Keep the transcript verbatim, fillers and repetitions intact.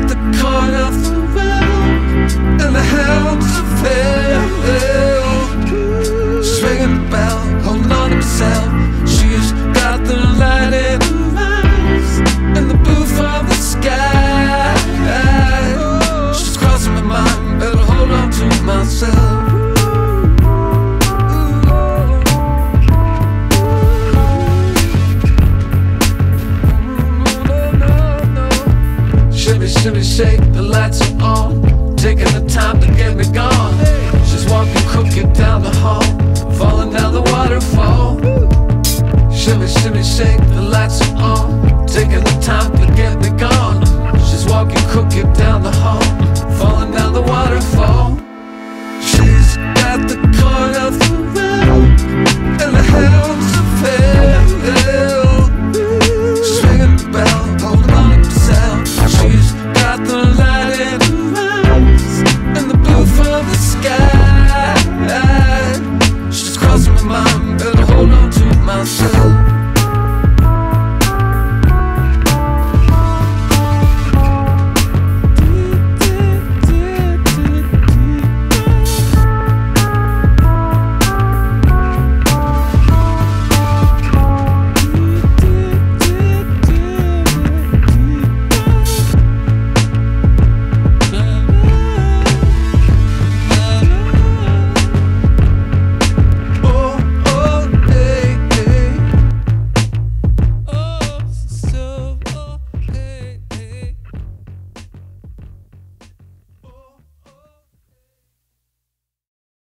the corner of the road, and the hounds are fell. She's ringing the bell, holding on to herself. She's got the light in her eyes and the blue from the sky. She's crossing my mind, better hold on to myself. Shimmy, shimmy, shake, the lights are on, taking the time to get me gone. She's walking crooked down the hall, falling down the waterfall. Shimmy, shimmy, shake, the lights are on, taking the time to get me gone.